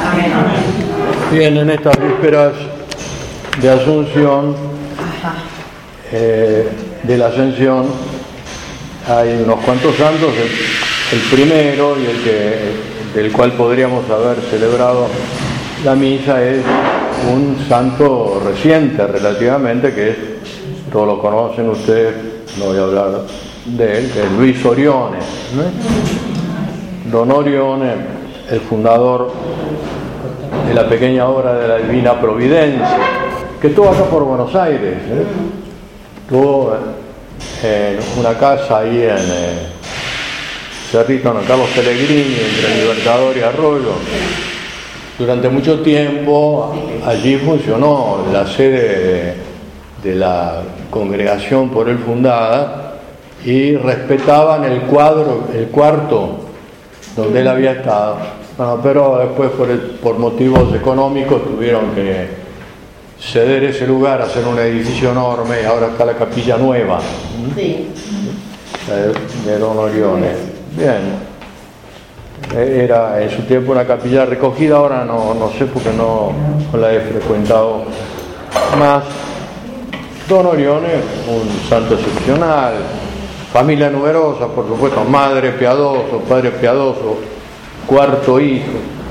Bien, en estas vísperas de Asunción, de la Ascensión, hay unos cuantos santos. El primero y del cual podríamos haber celebrado la misa es un santo reciente relativamente, que es, todos lo conocen ustedes, no voy a hablar de él, que es Luis Orione, ¿no? Don Orione, el fundador de la pequeña obra de la Divina Providencia, que estuvo acá por Buenos Aires, estuvo en una casa ahí en Cerrito, en Carlos Pellegrini, entre Libertador y Arroyo. Durante mucho tiempo allí funcionó la sede de la congregación por él fundada, y respetaban el cuarto donde él había estado. Bueno, pero después por motivos económicos tuvieron que ceder ese lugar, hacer un edificio enorme, y ahora está la capilla nueva, sí, de Don Orione. Bien, era en su tiempo una capilla recogida, ahora no sé porque no la he frecuentado más. Don Orione, un santo excepcional, familia numerosa, por supuesto, madre piadoso, padre piadoso, cuarto hijo.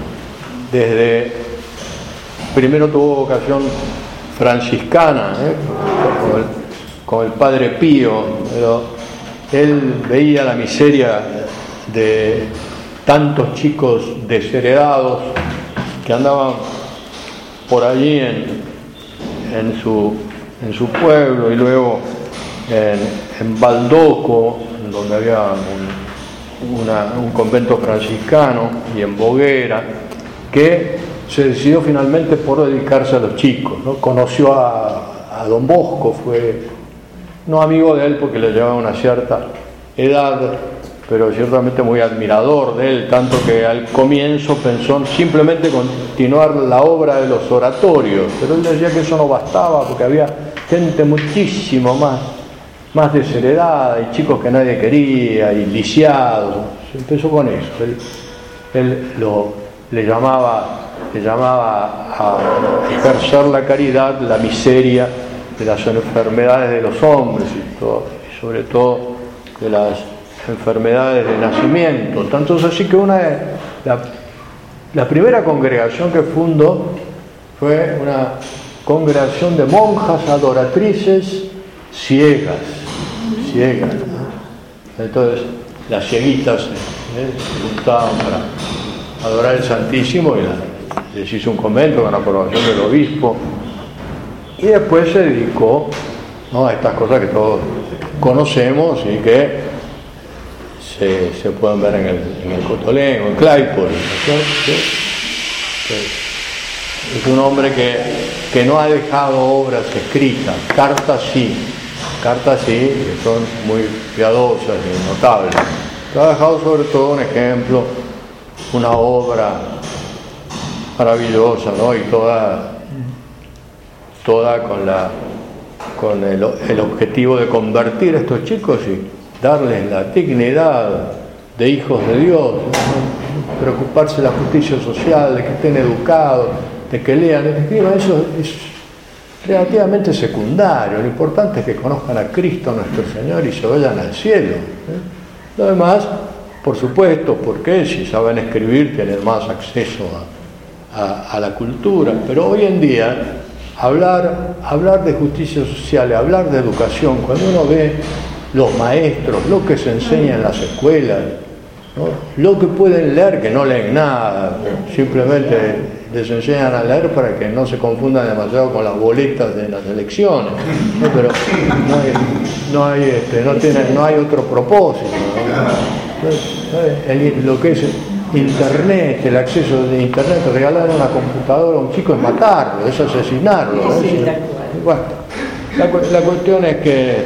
Primero tuvo vocación franciscana, con el padre Pío, pero él veía la miseria de tantos chicos desheredados que andaban por allí en su pueblo, y luego en Baldoco, donde había un convento franciscano, y en Boguera, que se decidió finalmente por dedicarse a los chicos, ¿no? Conoció a Don Bosco, fue no amigo de él porque le llevaba una cierta edad, pero ciertamente muy admirador de él, tanto que al comienzo pensó simplemente continuar la obra de los oratorios, pero él decía que eso no bastaba porque había gente muchísimo más desheredada, y chicos que nadie quería, y lisiados. Se empezó con eso. Él le llamaba a ejercer la caridad, la miseria de las enfermedades de los hombres, y sobre todo de las enfermedades de nacimiento. Tanto es así que la primera congregación que fundó fue una congregación de monjas adoratrices ciegas, ¿no? Entonces las cieguitas se juntaban para adorar el Santísimo, y les hizo un convento con aprobación del obispo, y después se dedicó, ¿no?, a estas cosas que todos conocemos y que se pueden ver en el Cotolengo, en Claypole. Es un hombre que no ha dejado obras escritas, cartas sí, que son muy piadosas y notables. Pero ha dejado sobre todo un ejemplo, una obra maravillosa, ¿no? Y toda con el objetivo de convertir a estos chicos y darles la dignidad de hijos de Dios, ¿no? Preocuparse de la justicia social, de que estén educados, de que lean, de que escriban. Eso es relativamente secundario. Lo importante es que conozcan a Cristo nuestro Señor y se vayan al cielo, ¿eh? Lo demás, por supuesto, porque si saben escribir tienen más acceso a la cultura, pero hoy en día hablar de justicia social, hablar de educación, cuando uno ve los maestros, lo que se enseña en las escuelas, ¿no?, lo que pueden leer, que no leen nada, simplemente les enseñan a leer para que no se confundan demasiado con las boletas de las elecciones, ¿no? Pero no hay otro propósito, ¿no? Lo que es Internet, el acceso de Internet, regalar una computadora a un chico es matarlo, es asesinarlo, ¿no? Sí, bueno, la cuestión es que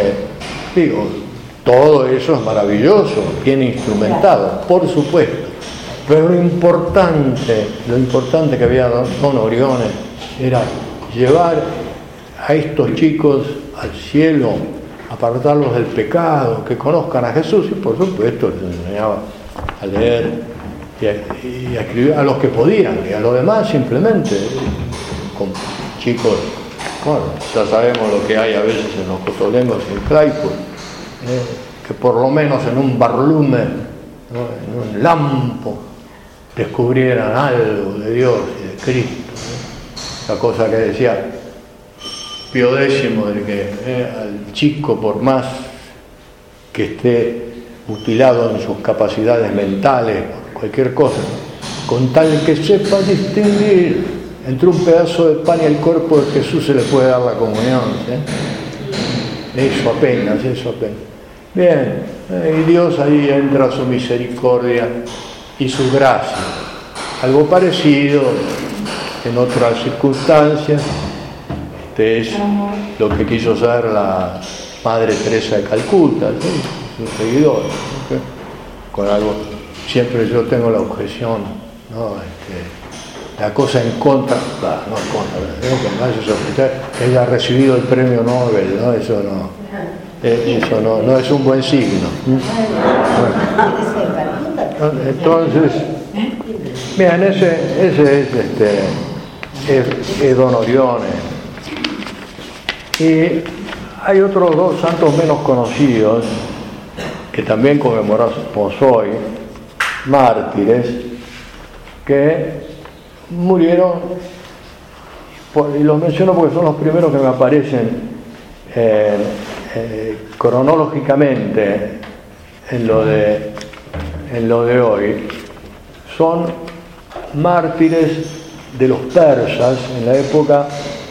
todo eso es maravilloso, bien instrumentado, por supuesto, pero lo importante que había Don Orione era llevar a estos chicos al cielo, apartarlos del pecado, que conozcan a Jesús, y por supuesto les enseñaba a leer y a escribir a los que podían, y a los demás simplemente, con chicos, bueno, ya sabemos lo que hay a veces en los cotolengos y en Claypool, que por lo menos en un barlume, ¿no?, en un lampo, descubrieran algo de Dios y de Cristo, ¿no? La cosa que decía Pío X, de que al chico, por más que esté mutilado en sus capacidades mentales, cualquier cosa, con tal que sepa distinguir entre un pedazo de pan y el cuerpo de Jesús, se le puede dar la comunión, ¿sí? Eso apenas. Bien, y Dios ahí entra su misericordia y su gracia. Algo parecido en otras circunstancias, es lo que quiso ser la Madre Teresa de Calcuta, ¿sí?, sus seguidores, ¿sí? Con algo, siempre yo tengo la objeción, ¿no?, la cosa en contra, no en contra, ella ha recibido el premio Nobel, ¿no? Eso no es un buen signo. Bueno, entonces, bien, ese es Don Orione. Y hay otros dos santos menos conocidos que también conmemoramos hoy, mártires, que murieron, y los menciono porque son los primeros que me aparecen cronológicamente en lo de hoy. Son mártires de los persas en la época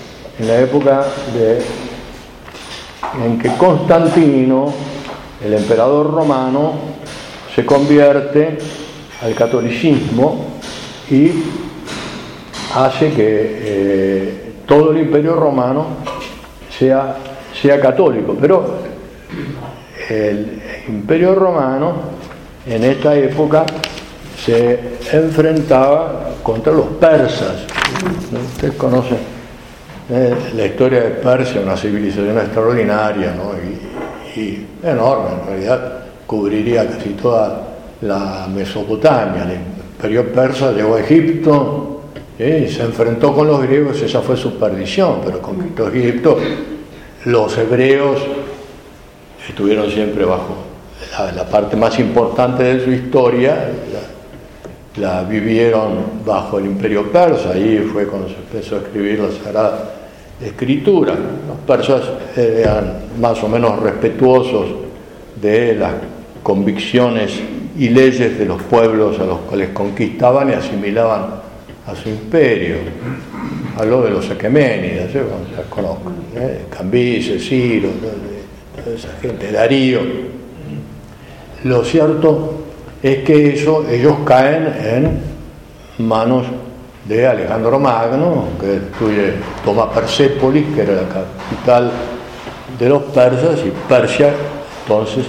en que Constantino, el emperador romano, se convierte al catolicismo y hace que todo el imperio romano sea católico. Pero el imperio romano en esta época se enfrentaba contra los persas. Ustedes conocen la historia de Persia, una civilización extraordinaria, ¿no?, y enorme, en realidad cubriría casi toda la Mesopotamia. El imperio persa llegó a Egipto, y se enfrentó con los griegos, esa fue su perdición, pero conquistó Egipto. Los hebreos estuvieron siempre bajo la parte más importante de su historia, la vivieron bajo el imperio persa. Ahí fue cuando se empezó a escribir la Sagrada Escritura. Los persas eran más o menos respetuosos de las convicciones y leyes de los pueblos a los cuales conquistaban y asimilaban a su imperio. Habló de los aqueménidas, ya conozco, Cambises, Ciro, toda esa gente, Darío. Lo cierto es que ellos caen en manos de Alejandro Magno, que toma Persépolis, que era la capital de los persas, y Persia entonces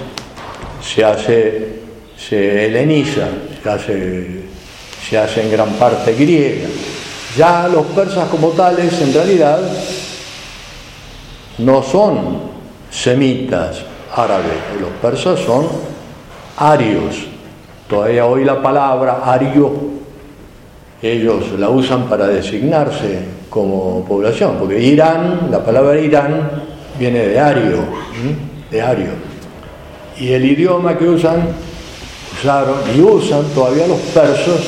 se heleniza, se hace en gran parte griega. Ya los persas como tales en realidad no son semitas árabes, los persas son arios. Todavía hoy la palabra ario ellos la usan para designarse como población, porque Irán, la palabra Irán viene de ario, y el idioma que usaron y usan todavía los persas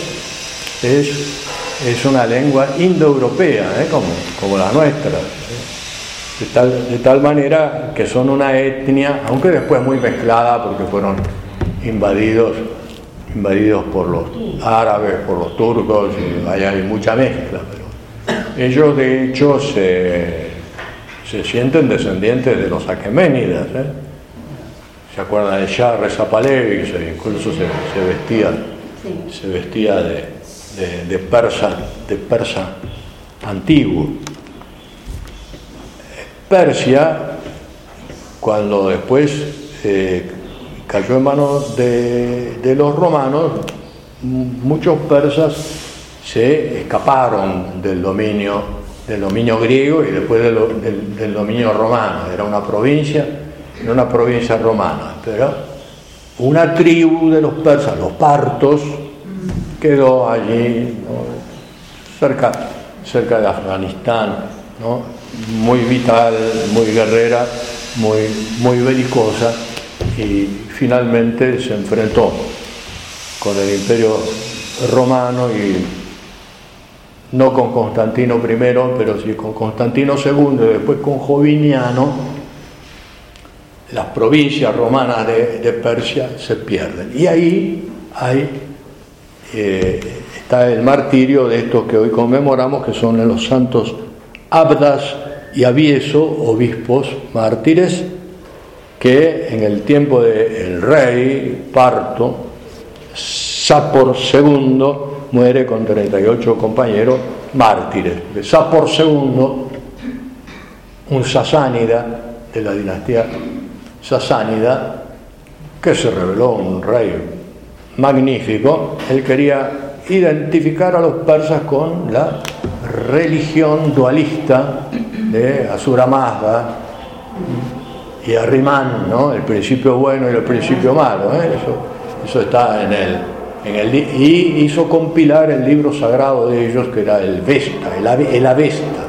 es una lengua indoeuropea, como la nuestra, de tal manera que son una etnia, aunque después muy mezclada, porque fueron invadidos por los árabes, por los turcos, y allá hay mucha mezcla, pero ellos de hecho se sienten descendientes de los aqueménidas, se acuerdan de Shah Reza Pahlavi, incluso se vestía de persa antiguo. Persia, cuando después cayó en manos de los romanos, muchos persas se escaparon del dominio griego y después del dominio romano. Era una provincia romana, pero una tribu de los persas, los partos, quedó allí, ¿no? cerca de Afganistán, ¿no? Muy vital, muy guerrera, muy belicosa, y finalmente se enfrentó con el Imperio Romano, y no con Constantino I, pero sí con Constantino II, y después con Joviniano. Las provincias romanas de Persia se pierden, y ahí está el martirio de estos que hoy conmemoramos, que son los santos Abdas y Avieso, obispos mártires, que en el tiempo del rey parto, Sapor II, muere con 38 compañeros mártires. Sapor II, un sasánida de la dinastía sasánida, que se reveló un rey magnífico. Él quería identificar a los persas con la religión dualista de Asura Mazda y Ahriman, ¿no? El principio bueno y el principio malo, eso está en el y hizo compilar el libro sagrado de ellos, que era el Vesta, el Avesta.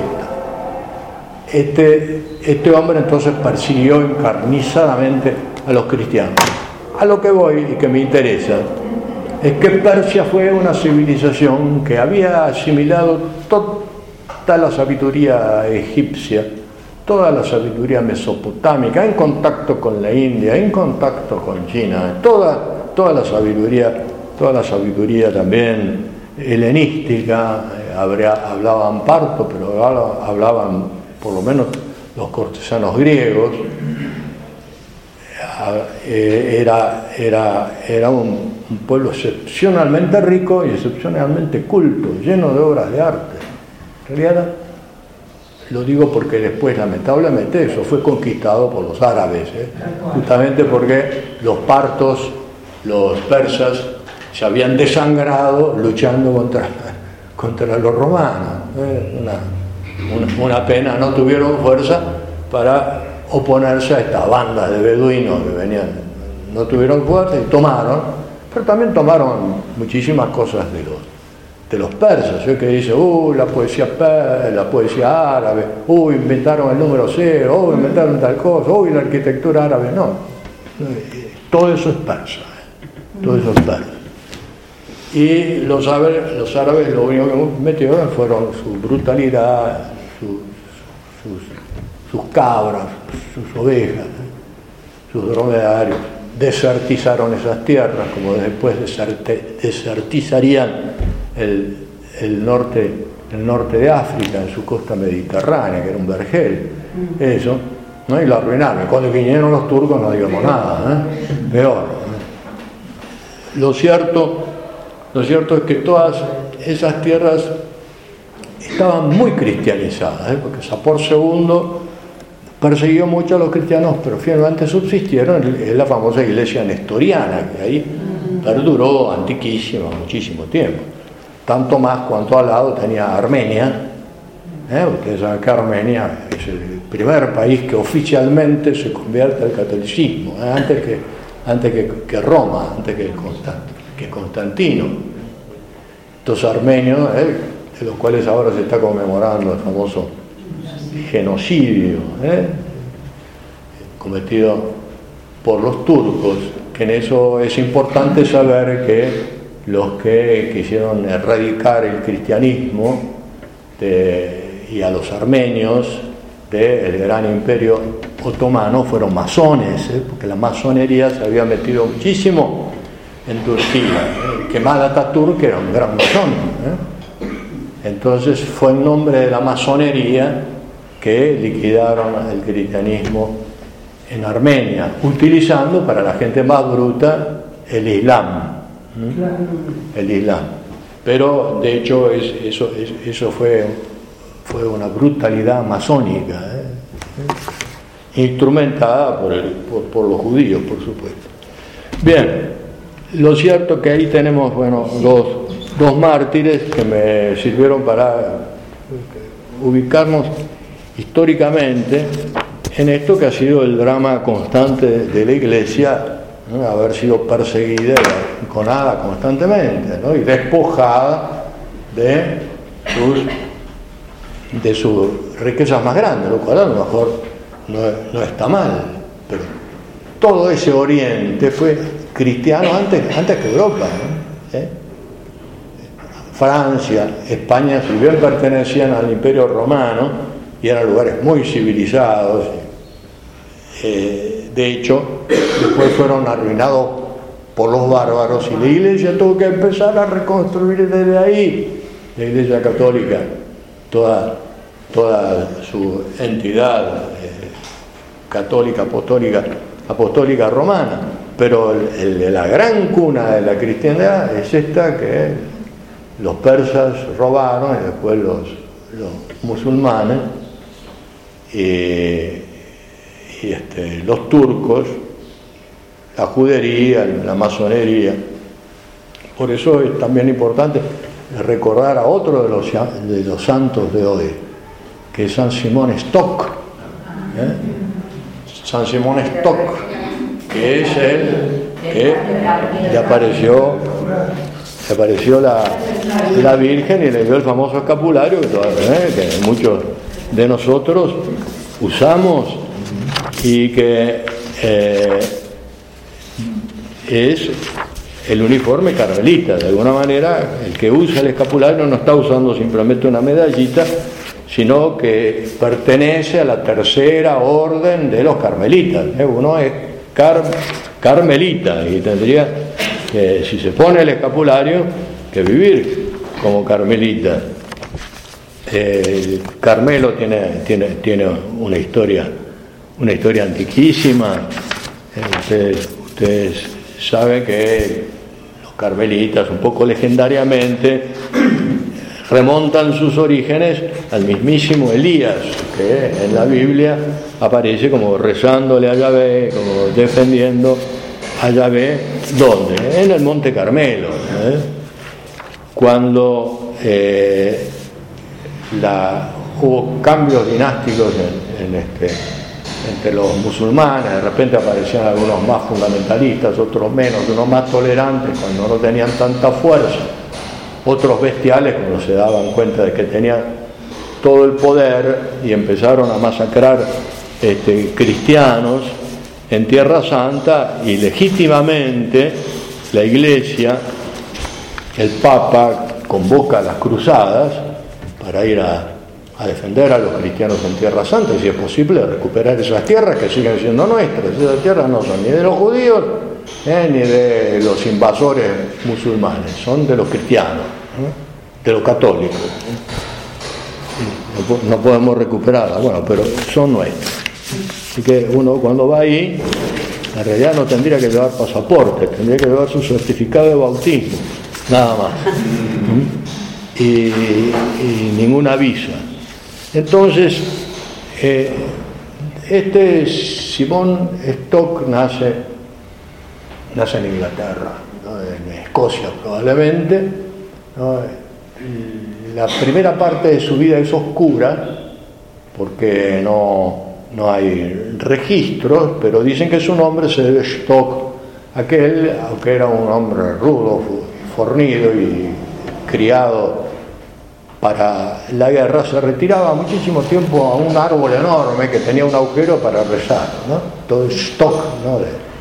Este hombre entonces persiguió encarnizadamente a los cristianos. A lo que voy y que me interesa es que Persia fue una civilización que había asimilado toda la sabiduría egipcia, toda la sabiduría mesopotámica, en contacto con la India, en contacto con China, toda la sabiduría también helenística. Hablaban parto, pero hablaban por lo menos los cortesanos griegos. Era un pueblo excepcionalmente rico y excepcionalmente culto, lleno de obras de arte. En realidad, lo digo porque después, lamentablemente, eso fue conquistado por los árabes, justamente porque los partos, los persas, se habían desangrado luchando contra los romanos. Una pena, no tuvieron fuerza para oponerse a estas bandas de beduinos que venían, no tuvieron fuerza y tomaron, pero también tomaron muchísimas cosas de los persas, que dice, la poesía árabe, inventaron el número 0, inventaron tal cosa, la arquitectura árabe. No, todo eso es persa, todo eso es persa. Y los árabes lo único que metieron fueron su brutalidad, sus cabras, sus ovejas, sus dromedarios. Desertizaron esas tierras, como después desertizarían el norte de África, en su costa mediterránea, que era un vergel, eso, ¿no? Y lo arruinaron. Cuando vinieron los turcos no digamos nada, peor. Lo cierto es que todas esas tierras estaban muy cristianizadas, porque Sapor II persiguió mucho a los cristianos, pero finalmente subsistieron en la famosa iglesia nestoriana, que ahí perduró antiquísimo, muchísimo tiempo. Tanto más cuanto al lado tenía Armenia. Ustedes saben que Armenia es el primer país que oficialmente se convierte al catolicismo, antes que Roma, antes que Constantino. Estos armenios, de los cuales ahora se está conmemorando el famoso genocidio cometido por los turcos, que en eso es importante saber que los que quisieron erradicar el cristianismo y a los armenios del gran imperio otomano fueron masones, porque la masonería se había metido muchísimo en Turquía. Kemal Atatürk era un gran masón, entonces fue en nombre de la masonería que liquidaron el cristianismo en Armenia, utilizando para la gente más bruta el Islam. Pero de hecho eso fue una brutalidad masónica, instrumentada por los judíos, por supuesto. Bien, lo cierto es que ahí tenemos dos mártires que me sirvieron para ubicarnos históricamente en esto que ha sido el drama constante de la Iglesia haber sido perseguida y enconada constantemente, ¿no? Y despojada de sus riquezas más grandes, lo cual a lo mejor no está mal, pero todo ese Oriente fue cristiano antes que Europa, ¿eh? Francia, España, si bien pertenecían al Imperio Romano y eran lugares muy civilizados, de hecho después fueron arruinados por los bárbaros y la Iglesia tuvo que empezar a reconstruir desde ahí. La Iglesia Católica, toda su entidad católica, apostólica romana, pero la gran cuna de la cristiandad es esta que los persas robaron y después los musulmanes y los turcos, la judería, la masonería. Por eso es también importante recordar a otro de los santos de hoy, que es San Simón Stock, San Simón Stock, que es el que le apareció la Virgen y le dio el famoso escapulario que muchos de nosotros usamos y que es el uniforme carmelita. De alguna manera, el que usa el escapulario no está usando simplemente una medallita, sino que pertenece a la tercera orden de los carmelitas. Uno es carmelita y tendría que, si se pone el escapulario, que vivir como carmelita. El Carmelo tiene una historia antiquísima. Ustedes saben que los carmelitas, un poco legendariamente, remontan sus orígenes al mismísimo Elías, que en la Biblia aparece como rezándole a Yahvé, como defendiendo a Yahvé. ¿Dónde? En el Monte Carmelo, cuando hubo cambios dinásticos entre los musulmanes. De repente aparecían algunos más fundamentalistas, otros menos, unos más tolerantes cuando no tenían tanta fuerza, otros bestiales cuando se daban cuenta de que tenían todo el poder y empezaron a masacrar cristianos en Tierra Santa, y legítimamente la Iglesia, el Papa, convoca a las cruzadas para ir a defender a los cristianos en Tierra Santa, y si es posible recuperar esas tierras que siguen siendo nuestras. Esas tierras no son ni de los judíos ni de los invasores musulmanes, son de los cristianos, de los católicos. No podemos recuperarlas, bueno, pero son nuestras. Así que uno cuando va ahí, en realidad no tendría que llevar pasaporte, tendría que llevar su certificado de bautismo, nada más, y ninguna visa. Entonces, Simón Stock nace en Inglaterra, ¿no? En Escocia probablemente, ¿no? La primera parte de su vida es oscura porque no hay registros, pero dicen que su nombre se debe a Stock, aquel, aunque era un hombre rudo, fornido y criado para la guerra, se retiraba muchísimo tiempo a un árbol enorme que tenía un agujero para rezar, ¿no? Todo Stock, ¿no?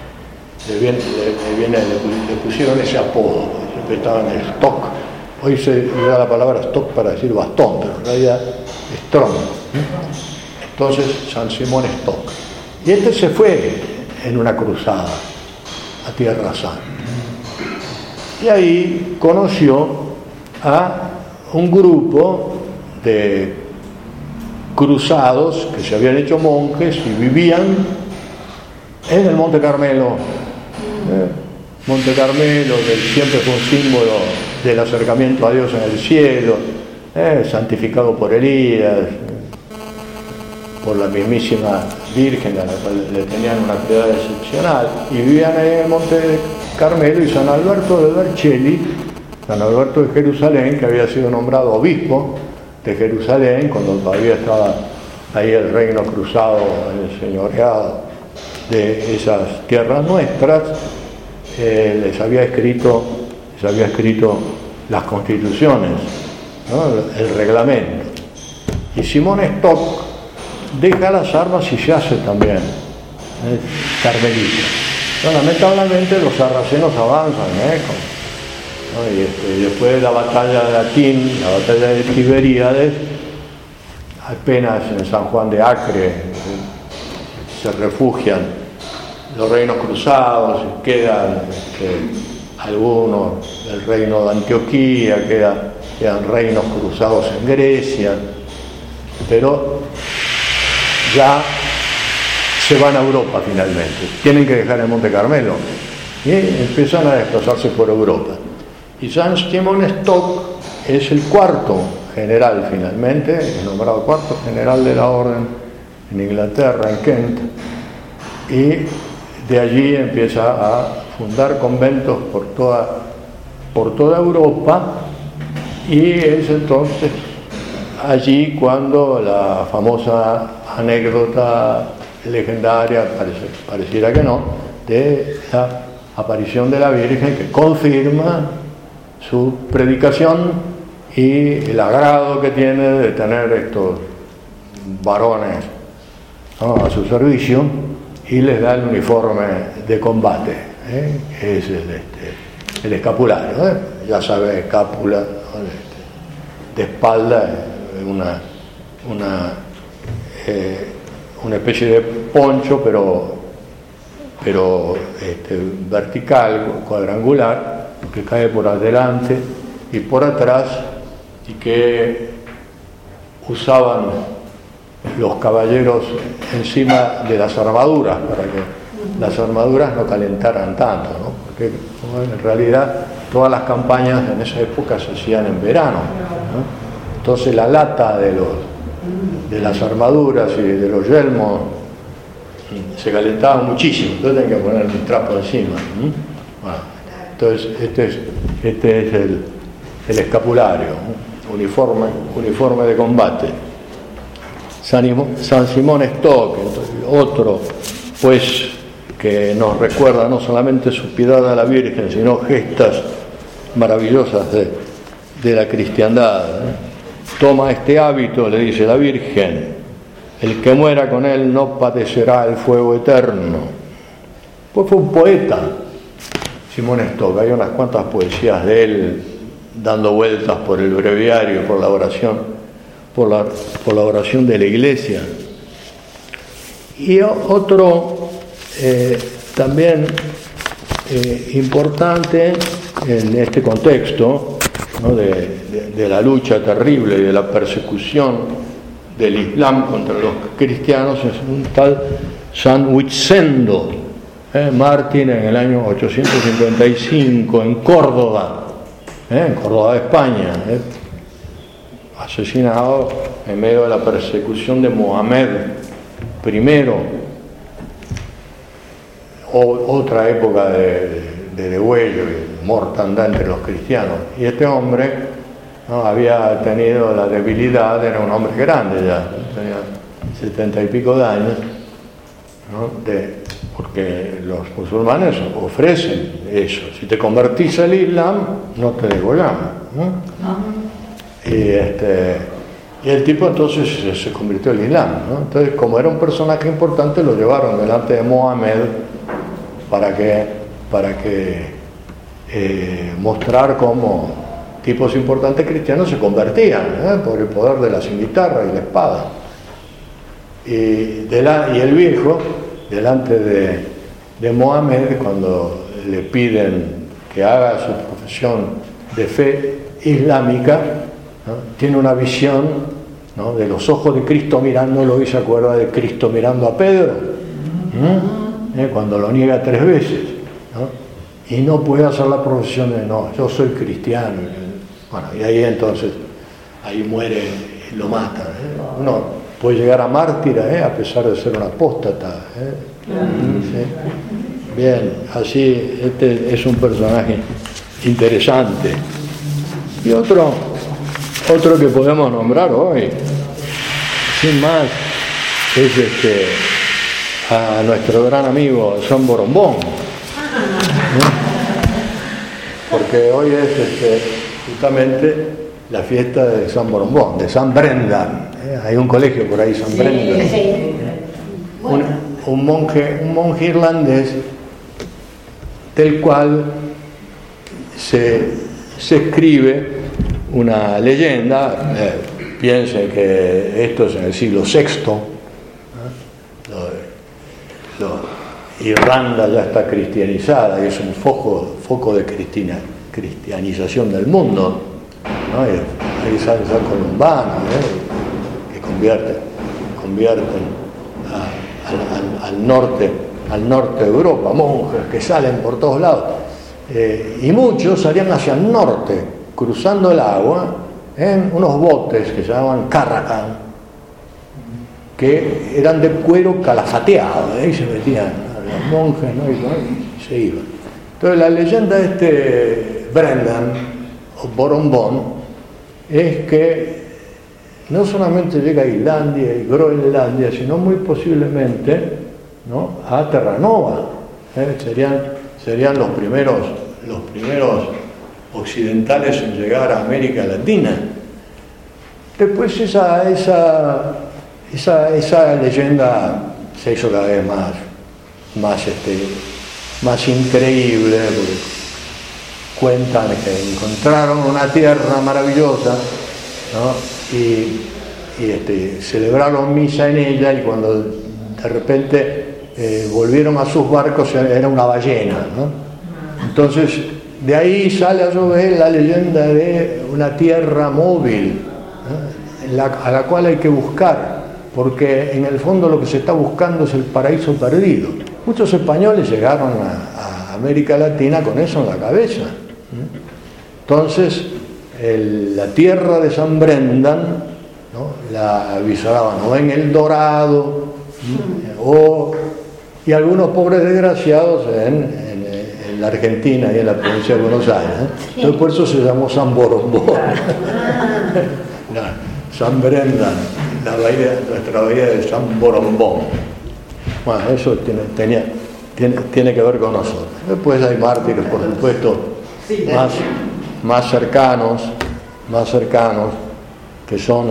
Le pusieron ese apodo, siempre estaban en Stock. Hoy se da la palabra Stock para decir bastón, pero en realidad es tronco. Entonces, San Simón Stock. Y se fue en una cruzada a Tierra Santa. Y ahí conoció a un grupo de cruzados que se habían hecho monjes y vivían en el Monte Carmelo. Monte Carmelo, que siempre fue un símbolo del acercamiento a Dios en el cielo, santificado por Elías, por la mismísima Virgen, a la cual le tenían una piedad excepcional, y vivían en el Monte Carmelo. Y San Alberto de Vercelli, San Alberto de Jerusalén, que había sido nombrado obispo de Jerusalén cuando todavía estaba ahí el reino cruzado, el señoreado de esas tierras nuestras, les había escrito las constituciones, ¿no? El reglamento. Y Simón Stock deja las armas y se hace también carmelita. Pero lamentablemente los sarracenos avanzan, ¿no? Y después de la batalla de Atín, la batalla de Tiberíades, apenas en San Juan de Acre se refugian los reinos cruzados, quedan algunos del reino de Antioquía, quedan reinos cruzados en Grecia, pero ya se van a Europa finalmente, tienen que dejar el Monte Carmelo y empiezan a desplazarse por Europa. Y San Simón Stock es el cuarto general finalmente, es nombrado cuarto general de la orden en Inglaterra, en Kent, y de allí empieza a fundar conventos por toda Europa, y es entonces allí cuando la famosa anécdota legendaria, pareciera que no, de la aparición de la Virgen, que confirma su predicación y el agrado que tiene de tener estos varones, ¿no?, a su servicio, y les da el uniforme de combate, que es el escapulario, ya sabe, escápula, ¿no?, de espalda, una especie de poncho, pero vertical, cuadrangular, que cae por adelante y por atrás, y que usaban los caballeros encima de las armaduras, para que las armaduras no calentaran tanto, ¿no? Porque en realidad todas las campañas en esa época se hacían en verano, ¿no? Entonces la lata de las armaduras y de los yelmos se calentaba muchísimo, entonces tenían que poner un trapo encima, ¿no? Bueno, entonces este es el escapulario, ¿no? uniforme de combate. San Simón Stock, otro pues que nos recuerda no solamente su piedad a la Virgen, sino gestas maravillosas de la cristiandad, ¿no? Toma este hábito, le dice la Virgen, el que muera con él no padecerá el fuego eterno. Pues fue un poeta, Simón Stock, hay unas cuantas poesías de él dando vueltas por el breviario, por la oración de la Iglesia. Y otro también importante en este contexto, ¿no?, de la lucha terrible y de la persecución del Islam contra los cristianos, es un tal San Witzendo, mártir en el año 855 en Córdoba, España, asesinado en medio de la persecución de Mohamed I, otra época de degüello y mortandad entre los cristianos. Y este hombre, ¿no?, había tenido la debilidad, era un hombre grande ya, tenía 70 y pico de años, ¿no?, porque los musulmanes ofrecen eso: si te convertís al Islam, no te degollamos, ¿no? Y el tipo entonces se convirtió al Islam, ¿no? Entonces, como era un personaje importante, lo llevaron delante de Mohamed para que mostrar cómo tipos importantes cristianos se convertían, por el poder de la cimitarra y la espada. Y el viejo, delante de Mohamed, cuando le piden que haga su profesión de fe islámica, ¿no?, tiene una visión, ¿no?, de los ojos de Cristo mirándolo, y se acuerda de Cristo mirando a Pedro, cuando lo niega 3 veces, ¿no?, y no puede hacer la profesión de no, yo soy cristiano. Bueno, y ahí entonces, ahí muere, lo matan, Uno puede llegar a mártir, a pesar de ser un apóstata, ¿Sí? Bien, así, este es un personaje interesante. Y otro que podemos nombrar hoy, sin más, es a nuestro gran amigo San Borombón, porque hoy es justamente la fiesta de San Borombón, de San Brendan. Hay un colegio por ahí, San Brendan. Sí. Un monje irlandés, del cual se escribe una leyenda. Piensen que esto es en el siglo VI. Irlanda ya está cristianizada y es un foco de cristianización del mundo, ¿no? Ahí sale San Columbano, que convierten al norte de Europa, monjes que salen por todos lados, y muchos salían hacia el norte, cruzando el agua en unos botes que se llamaban carracan, que eran de cuero calafateado, ahí se metían los monjes, ¿no? Y se iban. Entonces la leyenda de este Brendan o Borombón es que no solamente llega a Islandia y Groenlandia, sino muy posiblemente, ¿no?, a Terranova. Serían los primeros occidentales en llegar a América Latina. Después esa leyenda se hizo cada vez más increíble, porque cuentan que encontraron una tierra maravillosa, ¿no? y celebraron misa en ella, y cuando de repente volvieron a sus barcos era una ballena, ¿no? Entonces de ahí sale a su vez la leyenda de una tierra móvil, ¿no?, a la cual hay que buscar, porque en el fondo lo que se está buscando es el paraíso perdido. Muchos españoles llegaron a América Latina con eso en la cabeza. Entonces la tierra de San Brendan, ¿no?, la visoraban o en El Dorado, y algunos pobres desgraciados en la Argentina y en la provincia de Buenos Aires. Entonces por eso se llamó San Borombón. San Brendan, nuestra bahía de San Borombón. Bueno, eso tiene que ver con nosotros. Después hay mártires, por supuesto, más cercanos, que son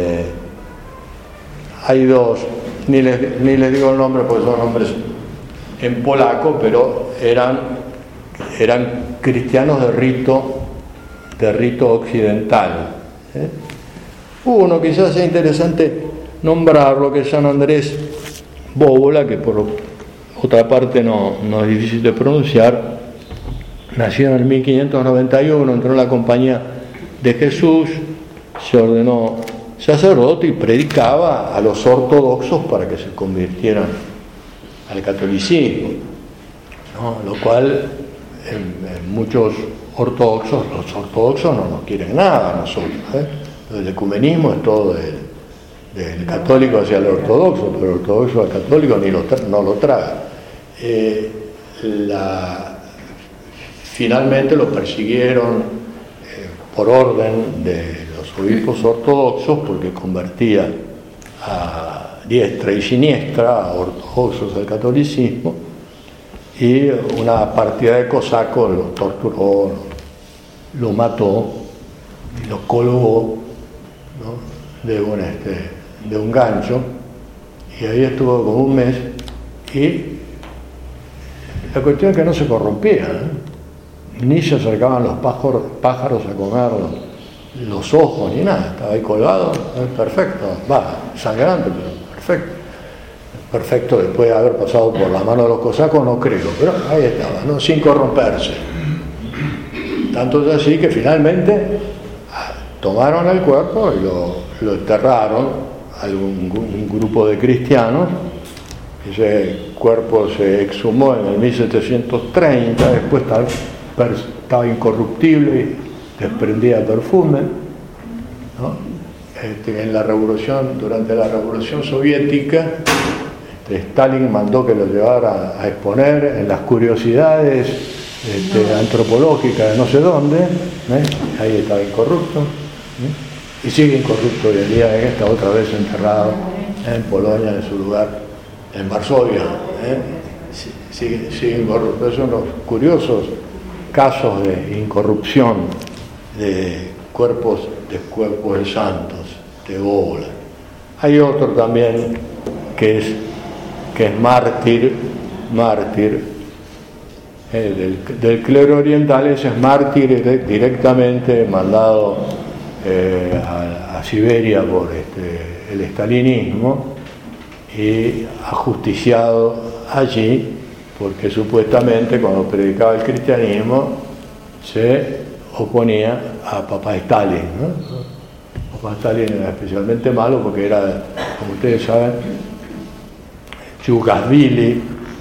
hay dos, ni les digo el nombre porque son nombres en polaco, pero eran cristianos de rito occidental. Uno quizás sea interesante nombrarlo, que es San Andrés Bóbola, que por otra parte no es difícil de pronunciar. Nació en el 1591, entró en la Compañía de Jesús, se ordenó sacerdote y predicaba a los ortodoxos para que se convirtieran al catolicismo, ¿no? Lo cual en muchos ortodoxos, los ortodoxos no nos quieren nada a nosotros, El ecumenismo es todo del católico hacia el ortodoxo, pero el ortodoxo al católico no lo traga. Finalmente lo persiguieron por orden de los obispos ortodoxos, porque convertía a diestra y siniestra a ortodoxos al catolicismo, y una partida de cosacos lo torturó, lo mató y lo colgó, ¿no?, de un gancho, y ahí estuvo como un mes, y la cuestión es que no se corrompía, ni se acercaban los pájaros a comer los ojos ni nada, estaba ahí colgado, perfecto, sangrante, pero perfecto después de haber pasado por la mano de los cosacos, no creo, pero ahí estaba, ¿no?, sin corromperse. Tanto es así que finalmente tomaron el cuerpo y lo enterraron un grupo de cristianos. Ese cuerpo se exhumó en el 1730, después estaba incorruptible y desprendía perfume, ¿no? Durante la Revolución Soviética, Stalin mandó que lo llevara a exponer en las curiosidades antropológicas de no sé dónde, ahí estaba incorrupto, y sigue incorrupto hoy en día, está otra vez enterrado en Polonia, en su lugar, en Varsovia, sigue incorrupto. Son los curiosos casos de incorrupción de cuerpos de santos, de bola. Hay otro también que es mártir, del clero oriental. Ese es mártir directamente mandado a Siberia por el estalinismo y ajusticiado allí porque supuestamente cuando predicaba el cristianismo se oponía a Papá Stalin, ¿no? Papá Stalin era especialmente malo porque era, como ustedes saben, Yugashvili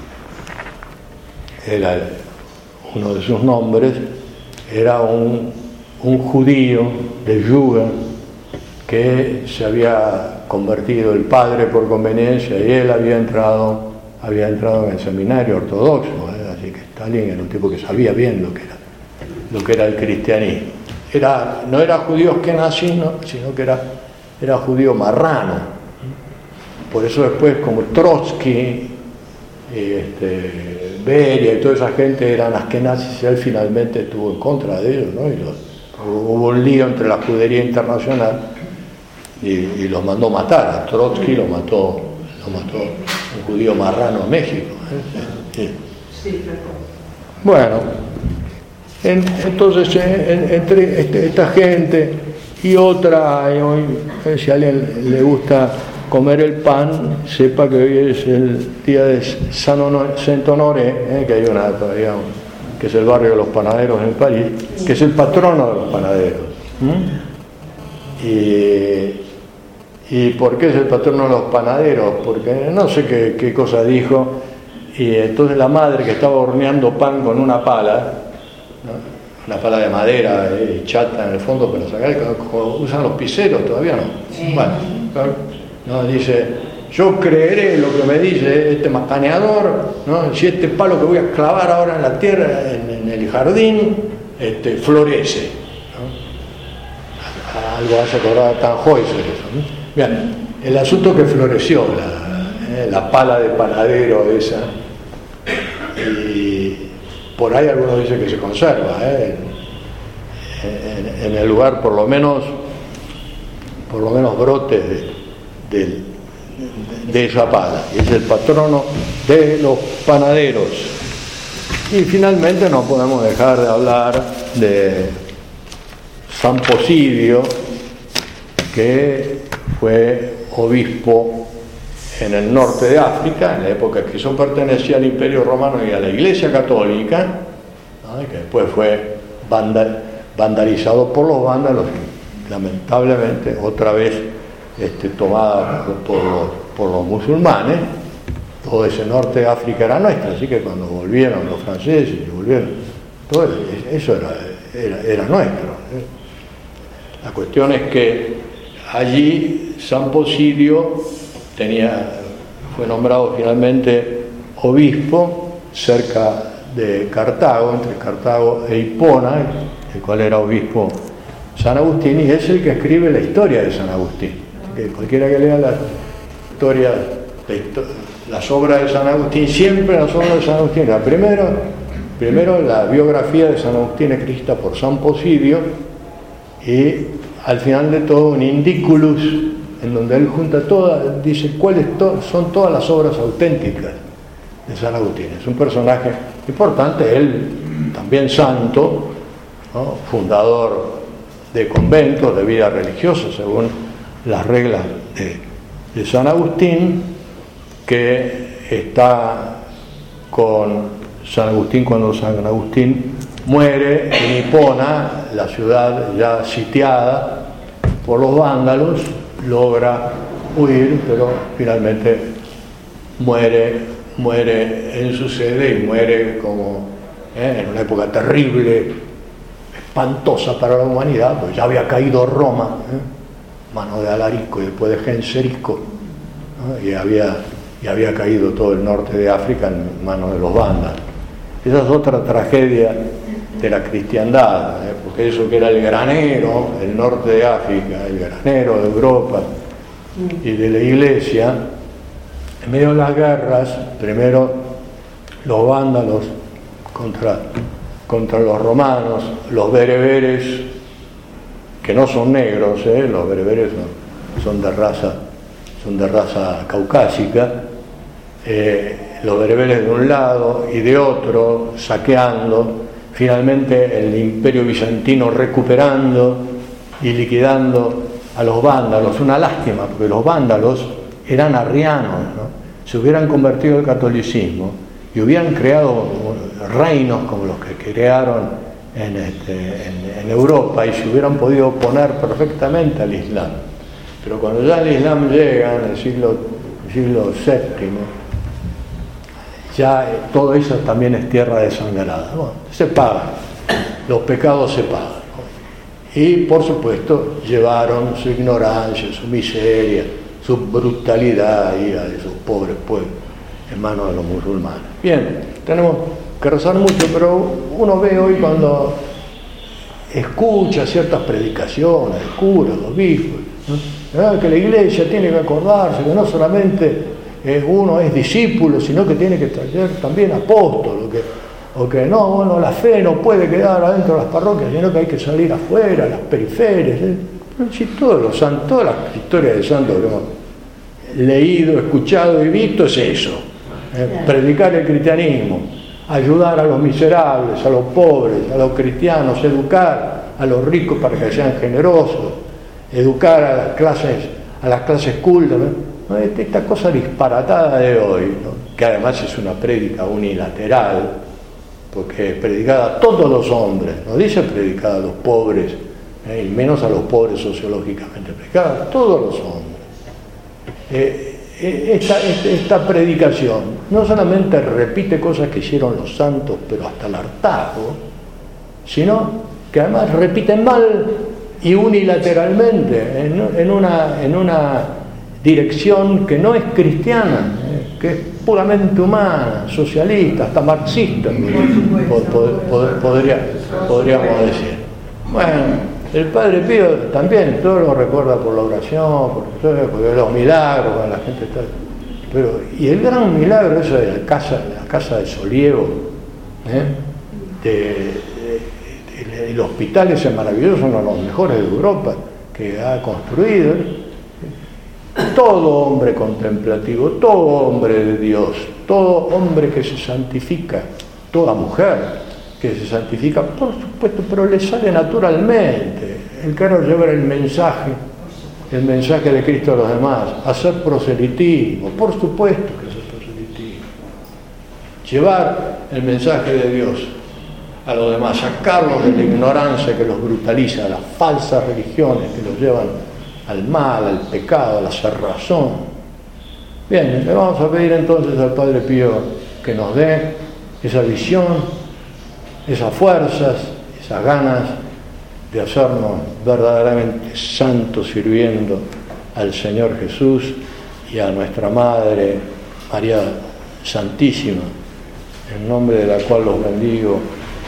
era uno de sus nombres, era un judío de Yuga que se había convertido el padre por conveniencia y él había entrado en el seminario ortodoxo, así que Stalin era un tipo que sabía bien lo que era el cristianismo. No era judío askenazí, sino que era judío marrano. Por eso después, como Trotsky, Beria y toda esa gente eran askenazis, él finalmente estuvo en contra de ellos, ¿no? Y hubo un lío entre la judería internacional y los mandó matar. A Trotsky lo mató un judío marrano en México. Sí. Bueno, entonces entre esta gente y otra, hoy, si a alguien le gusta comer el pan, sepa que hoy es el día de Saint-Honoré, que hay todavía que es el barrio de los panaderos en París, que es el patrono de los panaderos. ¿Y por qué es el patrono de los panaderos? Porque no sé qué cosa dijo, y entonces la madre que estaba horneando pan con una pala, ¿no? Una pala de madera chata en el fondo para sacar, usan los piseros, todavía no. Sí. Bueno, no, dice, yo creeré lo que me dice este macaneador, ¿no? Si este palo que voy a clavar ahora en la tierra, en el jardín, florece, ¿no? Algo hace acordar a Tannhäuser eso, ¿no? Bien, el asunto que floreció la pala de panadero esa, y por ahí algunos dicen que se conserva, en el lugar por lo menos brotes de esa pala, y es el patrono de los panaderos. Y finalmente no podemos dejar de hablar de San Posidio, que fue obispo en el norte de África, en la época que eso pertenecía al Imperio Romano y a la Iglesia Católica, ¿no? Y que después fue vandalizado por los vándalos, lamentablemente otra vez tomada por los musulmanes. Todo ese norte de África era nuestro, así que cuando volvieron los franceses, todo eso era nuestro. La cuestión es que allí San Posidio fue nombrado finalmente obispo cerca de Cartago, entre Cartago e Hipona, el cual era obispo San Agustín, y es el que escribe la historia de San Agustín. Que cualquiera que lea las obras de San Agustín, siempre las obras de San Agustín, primero la biografía de San Agustín escrita por San Posidio, y al final de todo un indiculus en donde él junta todas, dice cuáles son todas las obras auténticas de San Agustín. Es un personaje importante, él también santo, ¿no? Fundador de conventos, de vida religiosa según las reglas de San Agustín, que está con San Agustín cuando San Agustín muere en Hipona, la ciudad ya sitiada por los vándalos. Logra huir, pero finalmente muere en su sede, y muere como en una época terrible, espantosa para la humanidad, pues ya había caído Roma, mano de Alarico y después de Genserico, ¿no? y había caído todo el norte de África en manos de los vándalos. Esa es otra tragedia de la cristiandad, porque eso que era el granero, el norte de África, el granero de Europa y de la Iglesia, en medio de las guerras, primero los vándalos contra contra los romanos, los bereberes, que no son negros, los bereberes son de raza caucásica, los bereberes de un lado y de otro, saqueando, finalmente el imperio bizantino recuperando y liquidando a los vándalos. Una lástima, porque los vándalos eran arrianos, ¿no? Se hubieran convertido al catolicismo y hubieran creado reinos como los que crearon en Europa y se hubieran podido oponer perfectamente al Islam. Pero cuando ya el Islam llega en el siglo VII, ya todo eso también es tierra desangrada. Bueno, se pagan, los pecados se pagan, ¿no? Y por supuesto llevaron su ignorancia, su miseria, su brutalidad a esos pobres pueblos en manos de los musulmanes. Bien, tenemos que rezar mucho, pero uno ve hoy cuando escucha ciertas predicaciones de curas, de obispos, ¿no? Que la iglesia tiene que acordarse que no solamente uno es discípulo, sino que tiene que ser también apóstol, o que no, bueno, la fe no puede quedar adentro de las parroquias, sino que hay que salir afuera, a las periferias. Si todas las historias de santos que hemos leído, escuchado y visto es eso, predicar el cristianismo, ayudar a los miserables, a los pobres, a los cristianos, educar a los ricos para que sean generosos, educar a las clases cultas, ¿no? Esta cosa disparatada de hoy, ¿no? Que además es una prédica unilateral, porque es predicada a todos los hombres, no dice predicada a los pobres, y menos a los pobres sociológicamente, predicada a todos los hombres. Esta predicación no solamente repite cosas que hicieron los santos, pero hasta el hartazgo, sino que además repiten mal y unilateralmente en una dirección que no es cristiana, que es puramente humana, socialista, hasta marxista, podríamos decir. Bueno, el Padre Pío también todo lo recuerda por la oración, porque los milagros, cuando la gente está. Pero, y el gran milagro eso de la casa de Soliego, el hospital ese maravilloso, uno de los mejores de Europa que ha construido. Todo hombre contemplativo, todo hombre de Dios, todo hombre que se santifica, toda mujer que se santifica, por supuesto, pero le sale naturalmente el querer llevar el mensaje de Cristo a los demás, hacer proselitismo, por supuesto que hacer proselitismo, llevar el mensaje de Dios a los demás, sacarlos de la ignorancia que los brutaliza, las falsas religiones que los llevan al mal, al pecado, a la cerrazón. Bien, le vamos a pedir entonces al Padre Pío que nos dé esa visión, esas fuerzas, esas ganas de hacernos verdaderamente santos sirviendo al Señor Jesús y a nuestra Madre María Santísima, en nombre de la cual los bendigo,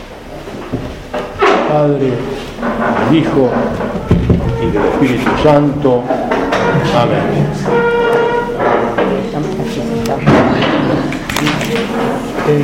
Padre, del Hijo y del Espíritu Santo. Amén.